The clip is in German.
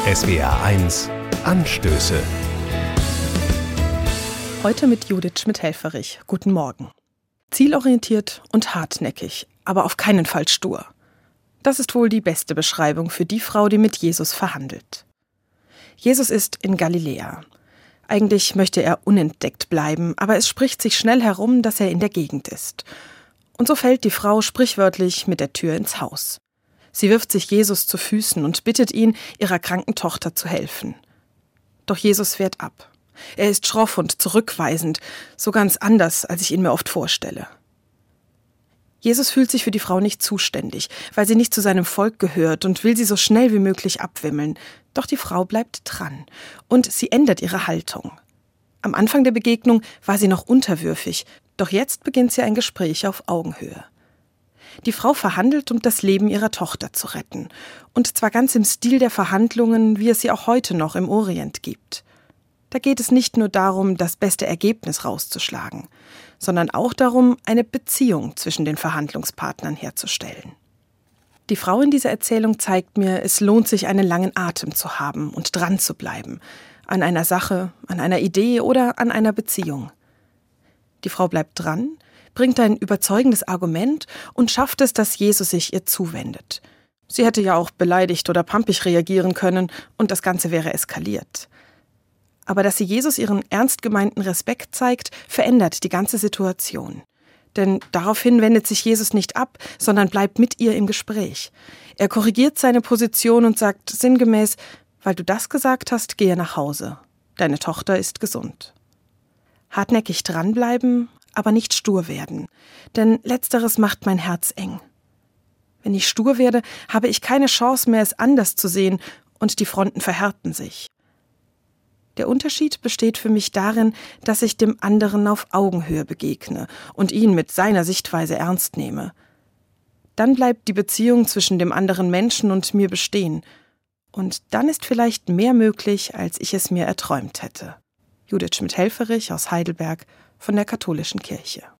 SWR1 Anstöße. Heute mit Judith Schmidt-Helfferich. Guten Morgen. Zielorientiert und hartnäckig, aber auf keinen Fall stur. Das ist wohl die beste Beschreibung für die Frau, die mit Jesus verhandelt. Jesus ist in Galiläa. Eigentlich möchte er unentdeckt bleiben, aber es spricht sich schnell herum, dass er in der Gegend ist. Und so fällt die Frau sprichwörtlich mit der Tür ins Haus. Sie wirft sich Jesus zu Füßen und bittet ihn, ihrer kranken Tochter zu helfen. Doch Jesus wehrt ab. Er ist schroff und zurückweisend, so ganz anders, als ich ihn mir oft vorstelle. Jesus fühlt sich für die Frau nicht zuständig, weil sie nicht zu seinem Volk gehört und will sie so schnell wie möglich abwimmeln. Doch die Frau bleibt dran und sie ändert ihre Haltung. Am Anfang der Begegnung war sie noch unterwürfig, doch jetzt beginnt sie ein Gespräch auf Augenhöhe. Die Frau verhandelt, um das Leben ihrer Tochter zu retten. Und zwar ganz im Stil der Verhandlungen, wie es sie auch heute noch im Orient gibt. Da geht es nicht nur darum, das beste Ergebnis rauszuschlagen, sondern auch darum, eine Beziehung zwischen den Verhandlungspartnern herzustellen. Die Frau in dieser Erzählung zeigt mir, es lohnt sich, einen langen Atem zu haben und dran zu bleiben. An einer Sache, an einer Idee oder an einer Beziehung. Die Frau bleibt dran, bringt ein überzeugendes Argument und schafft es, dass Jesus sich ihr zuwendet. Sie hätte ja auch beleidigt oder pampig reagieren können und das Ganze wäre eskaliert. Aber dass sie Jesus ihren ernst gemeinten Respekt zeigt, verändert die ganze Situation. Denn daraufhin wendet sich Jesus nicht ab, sondern bleibt mit ihr im Gespräch. Er korrigiert seine Position und sagt sinngemäß: Weil du das gesagt hast, gehe nach Hause. Deine Tochter ist gesund. Hartnäckig dranbleiben, aber nicht stur werden, denn Letzteres macht mein Herz eng. Wenn ich stur werde, habe ich keine Chance mehr, es anders zu sehen, und die Fronten verhärten sich. Der Unterschied besteht für mich darin, dass ich dem anderen auf Augenhöhe begegne und ihn mit seiner Sichtweise ernst nehme. Dann bleibt die Beziehung zwischen dem anderen Menschen und mir bestehen. Und dann ist vielleicht mehr möglich, als ich es mir erträumt hätte. Judith Schmidt-Helfferich aus Heidelberg von der Katholischen Kirche.